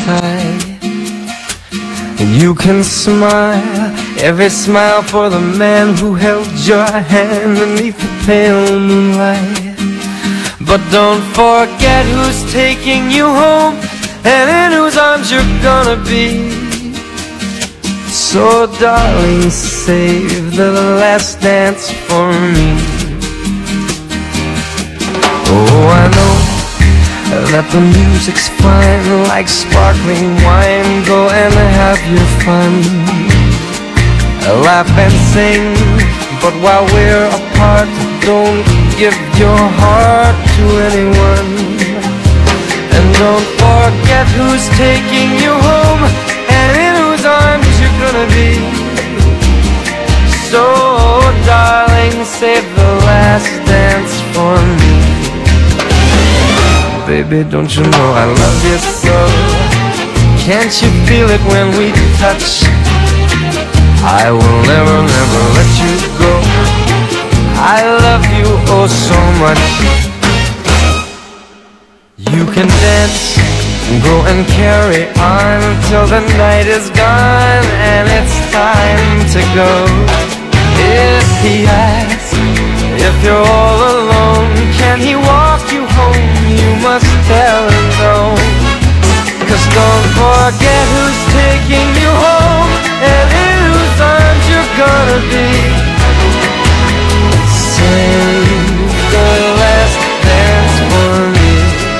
shy. You can smile, every smile for the man who held your hand beneath the pale moonlight. But don't forget who's taking you home and in whose arms you're gonna be. So darling, save the last dance for me. Oh, I know that the music's fine, like sparkling wine. Go and have your fun, laugh and sing. But while we're apart, don't give your heart to anyone. And don't forget who's taking you home and in whose arms you're gonna be. So darling, save the last dance for me. Baby, don't you know I love you so? Can't you feel it when we touch? I will never, never let you go. I love you oh so much. You can dance, go and carry on till the night is gone and it's time to go. If he asks if you're all alone, can he walk you home? You must tell him no. 'Cause don't forget who's taking you home and in whose arms you're gonna be. Save the last dance for me.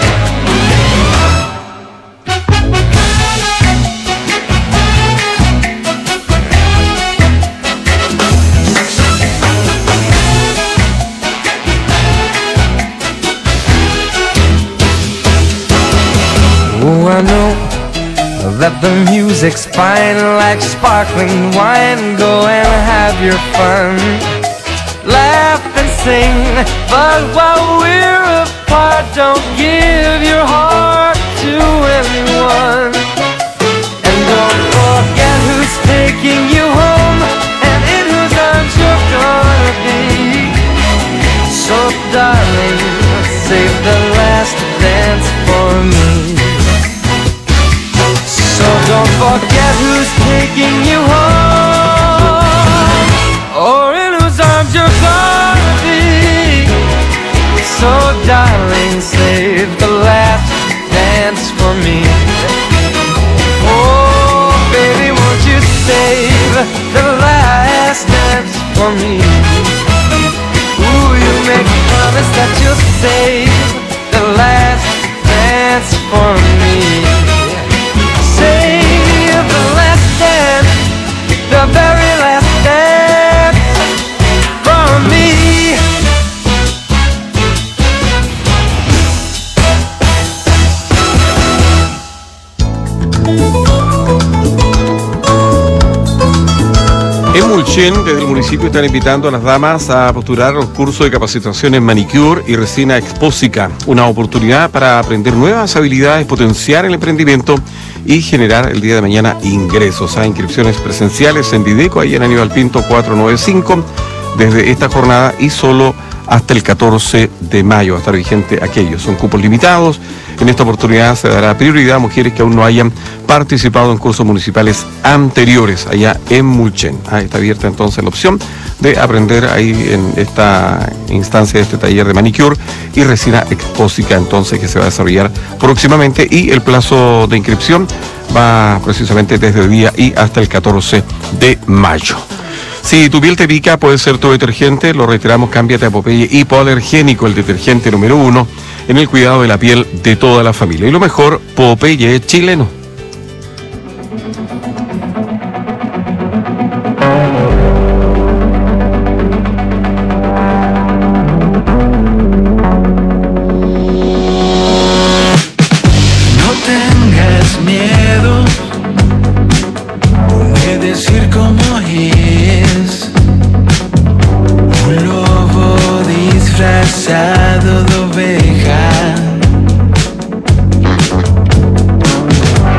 Oh, I know that the music's fine, like sparkling wine. Go and have your fun, laugh and sing. But while we're apart, don't give your heart to anyone. And don't forget who's taking you home and in whose arms you're gonna be. So darling, save the last dance for me. So don't forget who's taking you home or in whose arms you're gonna be. So darling, save the last dance for me. Oh baby, won't you save the last dance for me? Ooh, you make a promise that you'll save the last dance for me. Save the last dance, the very last dance for me. En Mulchen, desde el municipio, están invitando a las damas a postular los cursos de capacitación en manicure y resina expósica, una oportunidad para aprender nuevas habilidades, potenciar el emprendimiento y generar el día de mañana ingresos. Hay inscripciones presenciales en Dideco, ahí en Aníbal Pinto 495, desde esta jornada y solo hasta el 14 de mayo va a estar vigente aquello. Son cupos limitados. En esta oportunidad se dará prioridad a mujeres que aún no hayan participado en cursos municipales anteriores allá en Mulchen. Está abierta entonces la opción de aprender ahí en esta instancia de este taller de manicure y resina expósica entonces que se va a desarrollar próximamente, y el plazo de inscripción va precisamente desde el día y hasta el 14 de mayo. Si tu piel te pica, puede ser tu detergente. Lo reiteramos, cámbiate a Popeye Hipoalergénico, el detergente número 1 en el cuidado de la piel de toda la familia. Y lo mejor, Popeye chileno. No tengas miedo de decir cómo es. Un lobo disfrazado de oveja.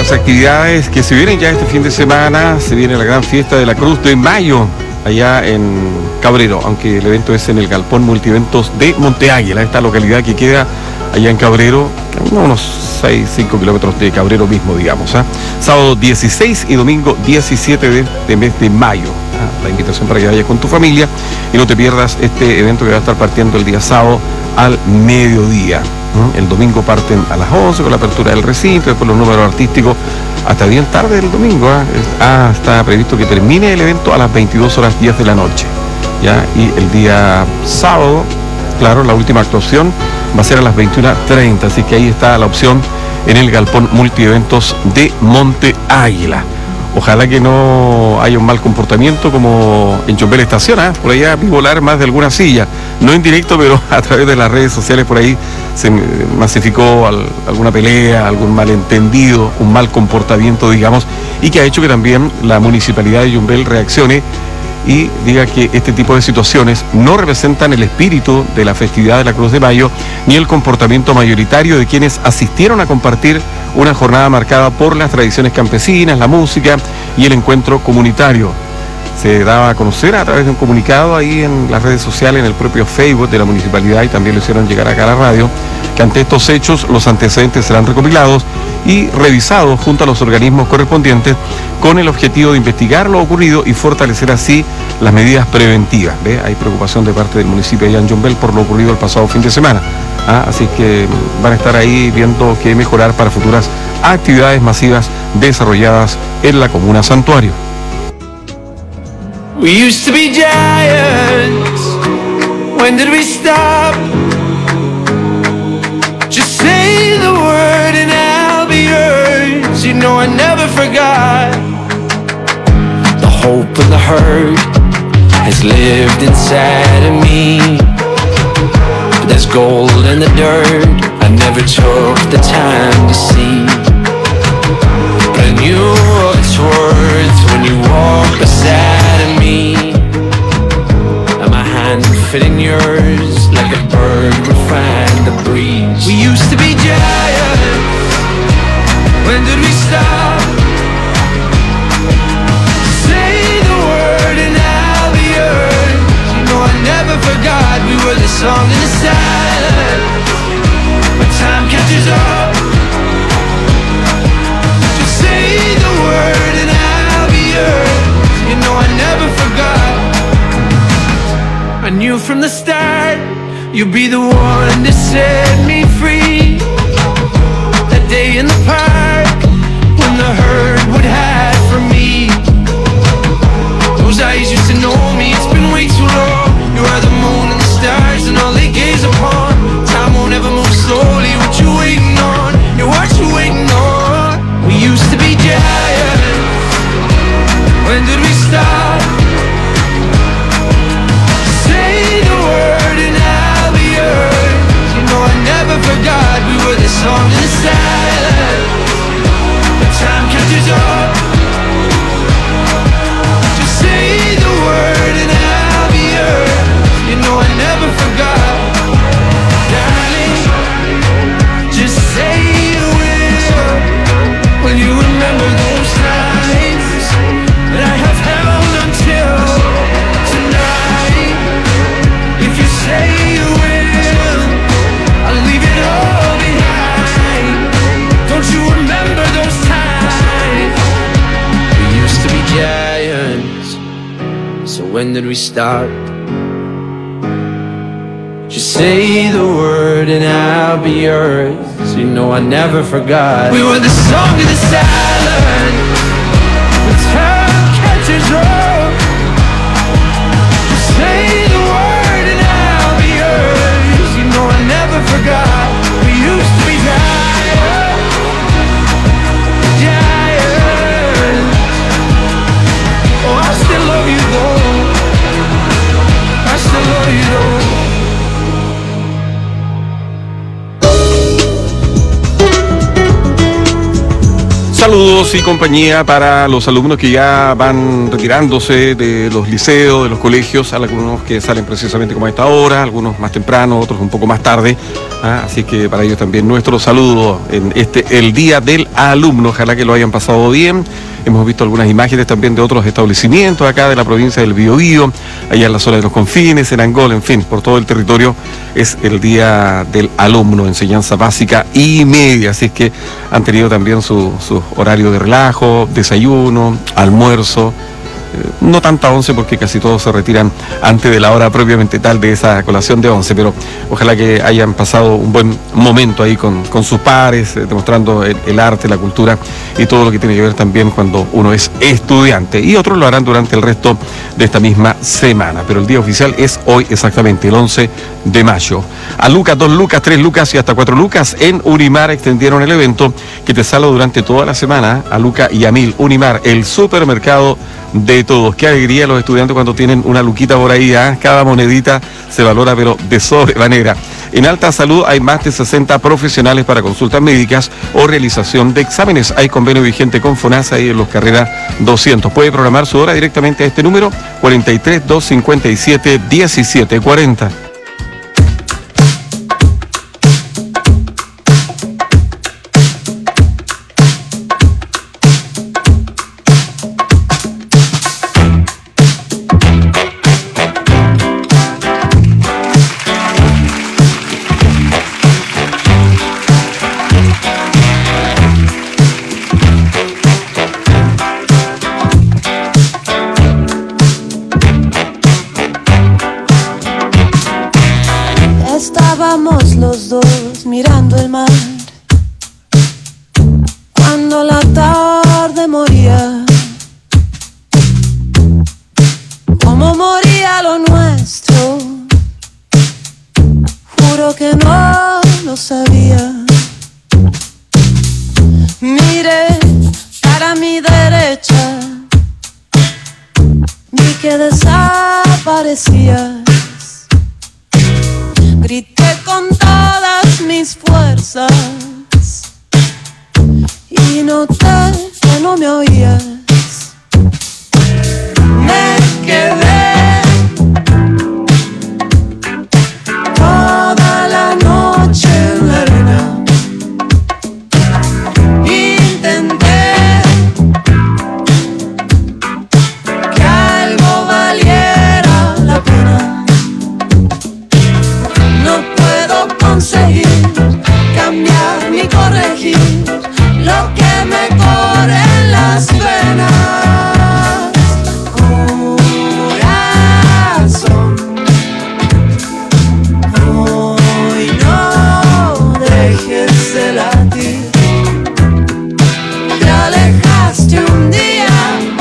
las actividades que se vienen ya este fin de semana. Se viene la gran fiesta de la Cruz de Mayo allá en Cabrero, aunque el evento es en el Galpón Multieventos de Monte Águila, esta localidad que queda allá en Cabrero, unos 6-5 kilómetros de Cabrero mismo, digamos. Sábado 16 y domingo 17 de mes de mayo. La invitación para que vayas con tu familia y no te pierdas este evento que va a estar partiendo el día sábado al mediodía. El domingo parten a las 11 con la apertura del recinto, después los números artísticos hasta bien tarde del domingo. Está previsto que termine el evento a las 22:10 de la noche. ¿Ya? Y el día sábado, claro, la última actuación va a ser a las 21:30, así que ahí está la opción en el Galpón Multieventos de Monte Águila. Ojalá que no haya un mal comportamiento como en Chombel Estación, por allá vi volar más de alguna silla, no en directo, pero a través de las redes sociales por ahí se masificó alguna pelea, algún malentendido, un mal comportamiento, digamos, y que ha hecho que también la municipalidad de Chombel reaccione y diga que este tipo de situaciones no representan el espíritu de la festividad de la Cruz de Mayo ni el comportamiento mayoritario de quienes asistieron a compartir una jornada marcada por las tradiciones campesinas, la música y el encuentro comunitario. Se daba a conocer a través de un comunicado ahí en las redes sociales, en el propio Facebook de la municipalidad, y también lo hicieron llegar acá a la radio, que ante estos hechos los antecedentes serán recopilados y revisados junto a los organismos correspondientes con el objetivo de investigar lo ocurrido y fortalecer así las medidas preventivas. Hay preocupación de parte del municipio de Chombel por lo ocurrido el pasado fin de semana. Así que van a estar ahí viendo qué mejorar para futuras actividades masivas desarrolladas en la comuna Santuario. We used to be giants. When did we stop? Just say the word and I'll be yours. You know I never forgot. The hope and the hurt has lived inside of me. But there's gold in the dirt I never took the time to see. But I knew what it's worth when you walk beside of me. And my hand fit in yours like a bird would find the breeze. We used to be giants. When did we stop? Say the word and I'll be yours. You know I never forgot we were the song in the silence. But time catches up. Just say the word and I'll be yours. You know I never forgot. I knew from the start you'd be the one to set me free. That day in the park when the herd would hide from me. Those eyes used to know me, it's been way too long. You are the moon and the stars and all they gaze upon. Time won't ever move slowly, what you waiting on? Yeah, what you waiting on? We used to be giants. When did we stop? Say the word and I'll be yours. You know I never forgot we were the song in the silence. But time catches up. Just say the word and I'll be yours. You know I never forgot. Darling, just say you will. Will you remember those times that I have held until tonight? If you say you will, I'll leave it all behind. Don't you remember those times? We used to be giants. So when did we start? Just say the word and I'll be yours. You know I never forgot. We were the song of the silent. The time catches up. Just say the word and I'll be yours. You know I never forgot. We used to be giants. Giants. Oh, I still love you though. I still love you though. Saludos y compañía para los alumnos que ya van retirándose de los liceos, de los colegios, algunos que salen precisamente como a esta hora, algunos más temprano, otros un poco más tarde. Así que para ellos también nuestro saludo en el Día del Alumno. Ojalá que lo hayan pasado bien. Hemos visto algunas imágenes también de otros establecimientos acá de la provincia del Biobío, allá en la zona de los confines, en Angol, en fin, por todo el territorio. Es el Día del Alumno, enseñanza básica y media. Así es que han tenido también su horario de relajo, desayuno, almuerzo. No tanta once porque casi todos se retiran antes de la hora propiamente tal de esa colación de once, pero ojalá que hayan pasado un buen momento ahí con sus pares, demostrando el arte, la cultura y todo lo que tiene que ver también cuando uno es estudiante. Y otros lo harán durante el resto de esta misma semana, pero el día oficial es hoy exactamente, el 11 de mayo. A Lucas, 2 lucas, 3 lucas y hasta 4 lucas en Unimar extendieron el evento que te salva durante toda la semana. A Luca y a Mil, Unimar, el supermercado de todos. Qué alegría los estudiantes cuando tienen una luquita por ahí, cada monedita se valora pero de sobremanera. En Alta Salud hay más de 60 profesionales para consultas médicas o realización de exámenes. Hay convenio vigente con FONASA y en los carreras 200. Puede programar su hora directamente a este número 43 257 1740. Estábamos los dos mirando el mar cuando la tarde moría, como moría lo nuestro. Juro que no lo sabía. Miré para mi derecha, vi que desaparecías. Grité con todas mis fuerzas y noté que no me oías. Me quedé toda la noche en la arena. Intenté que algo valiera la pena. No puedo conseguir cambiar ni corregir lo que me corre en las venas. Corazón, hoy no dejes de latir. Te alejaste un día,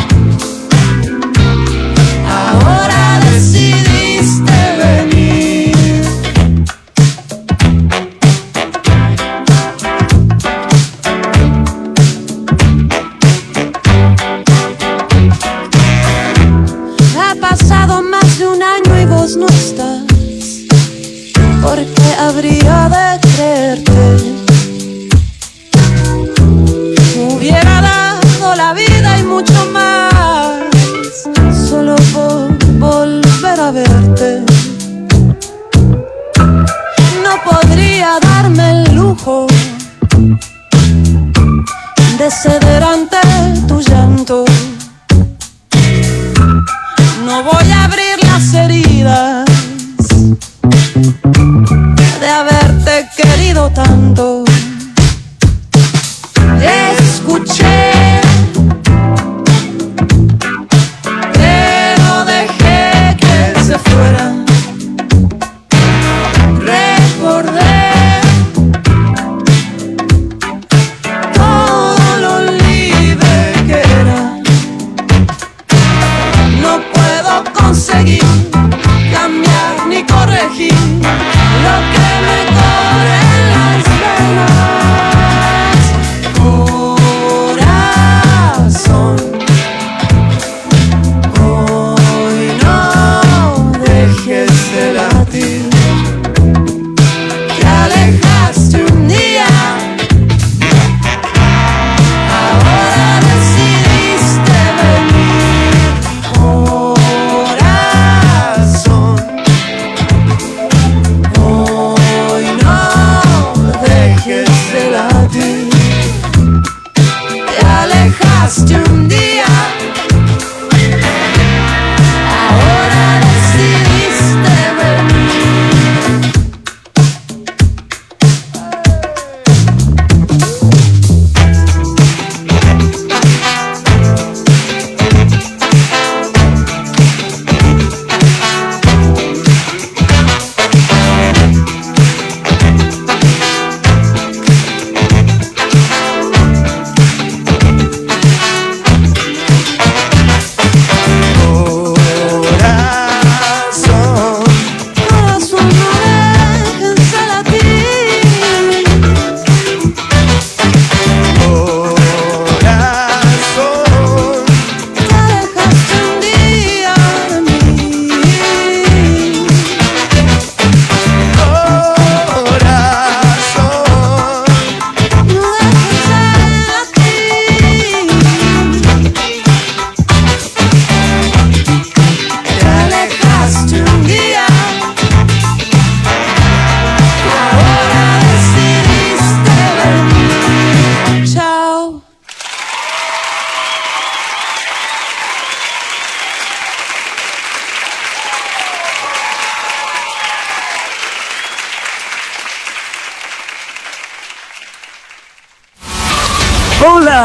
ahora decidiste venir. Ha pasado más de un año y vos no estás. ¿Por qué habría de creerte? Hubiera dado la vida y mucho más solo por volver a verte. No podría darme el lujo de ceder ante tu llanto. No voy a abrir las heridas de haberte querido tanto. Escuché, pero dejé que se fuera. Recordé todo lo libre que era. No puedo conseguir cambiar ni corregir lo que me corre en las venas. Corazón, hoy no dejes de latir. Te alejaste un día, ahora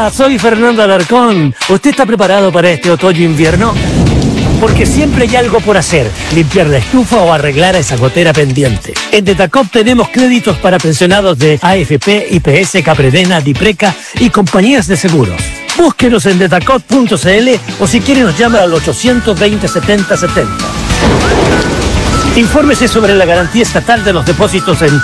Hola, soy Fernando Alarcón. ¿Usted está preparado para este otoño-invierno? Porque siempre hay algo por hacer, limpiar la estufa o arreglar esa gotera pendiente. En Detacop tenemos créditos para pensionados de AFP, IPS, Capredena, Dipreca y compañías de seguros. Búsquenos en detacop.cl o si quiere nos llama al 820 70 70. Infórmese sobre la garantía estatal de los depósitos en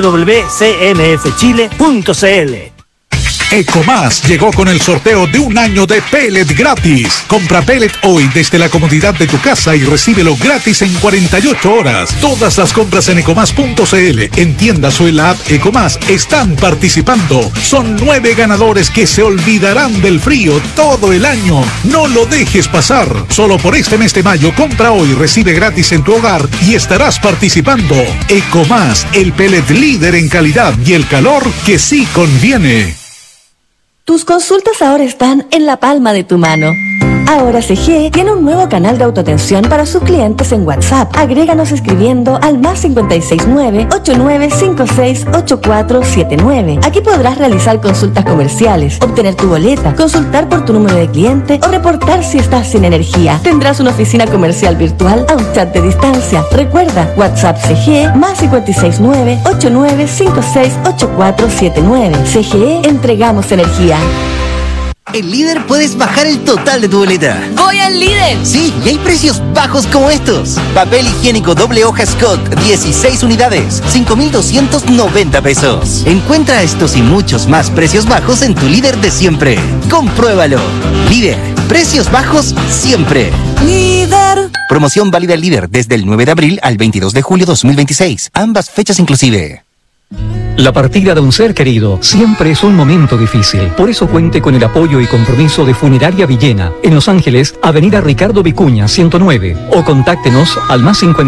www.cmfchile.cl. Ecomás llegó con el sorteo de un año de pellet gratis. Compra pellet hoy desde la comodidad de tu casa y recíbelo gratis en 48 horas. Todas las compras en ecomás.cl, en tiendas o en la app Ecomás están participando. Son 9 ganadores que se olvidarán del frío todo el año. No lo dejes pasar. Solo por este mes de mayo, compra hoy, recibe gratis en tu hogar y estarás participando. Ecomás, el pellet líder en calidad y el calor que sí conviene. Tus consultas ahora están en la palma de tu mano. Ahora CG tiene un nuevo canal de autoatención para sus clientes en WhatsApp. Agréganos escribiendo al +569 8956 8479. Aquí podrás realizar consultas comerciales, obtener tu boleta, consultar por tu número de cliente o reportar si estás sin energía. Tendrás una oficina comercial virtual a un chat de distancia. Recuerda, WhatsApp CG +569 8956 8479. CGE, entregamos energía. En Líder puedes bajar el total de tu boleta. ¡Voy al Líder! Sí, y hay precios bajos como estos. Papel higiénico doble hoja Scott, 16 unidades, 5,290 pesos. Encuentra estos y muchos más precios bajos en tu Líder de siempre. Compruébalo. Líder, precios bajos siempre. Líder. Promoción válida en Líder desde el 9 de abril al 22 de julio 2026. Ambas fechas inclusive. La partida de un ser querido siempre es un momento difícil. Por eso cuente con el apoyo y compromiso de Funeraria Villena, en Los Ángeles, Avenida Ricardo Vicuña, 109. O contáctenos al +50